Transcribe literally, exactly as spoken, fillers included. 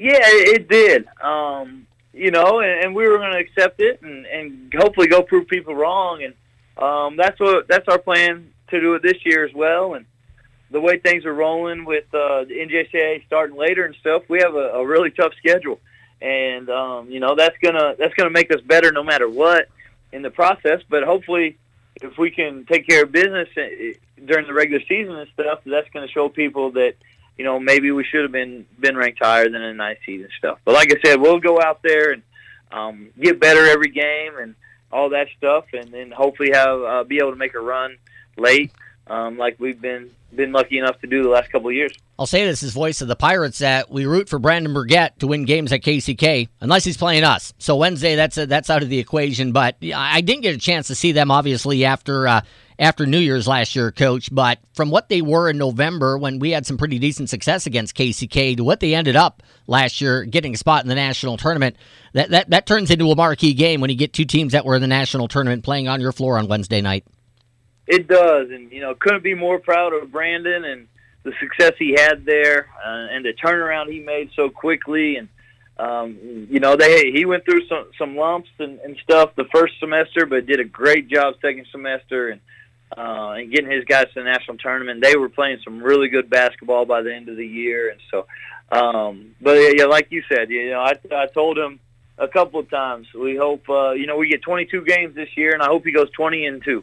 Yeah, it, it did. Um, you know, and, and we were going to accept it and, and hopefully go prove people wrong. And um, that's what that's our plan to do it this year as well. And the way things are rolling with uh, the N J C A A starting later and stuff, we have a, a really tough schedule. And um, you know, that's gonna that's gonna make us better no matter what in the process. But hopefully, if we can take care of business during the regular season and stuff, that's going to show people that, you know, maybe we should have been been ranked higher than a ninth seed and stuff. But like I said, we'll go out there and um, get better every game and all that stuff, and then hopefully have uh, be able to make a run late, um, like we've been been lucky enough to do the last couple of years. I'll say this as voice of the Pirates that we root for Brandon Burgett to win games at K C K unless he's playing us. So Wednesday, that's a, that's out of the equation. But I didn't get a chance to see them, obviously, after uh, after New Year's last year, Coach. But from what they were in November when we had some pretty decent success against K C K to what they ended up last year, getting a spot in the national tournament, that, that, that turns into a marquee game when you get two teams that were in the national tournament playing on your floor on Wednesday night. It does, and, you know, couldn't be more proud of Brandon and the success he had there uh, and the turnaround he made so quickly. And, um, you know, they he went through some, some lumps and, and stuff the first semester, but did a great job second semester and, uh, and getting his guys to the national tournament. They were playing some really good basketball by the end of the year. And so, um, but, yeah, like you said, you know, I, I told him a couple of times, we hope, uh, you know, we get twenty-two games this year, and I hope he goes twenty and two.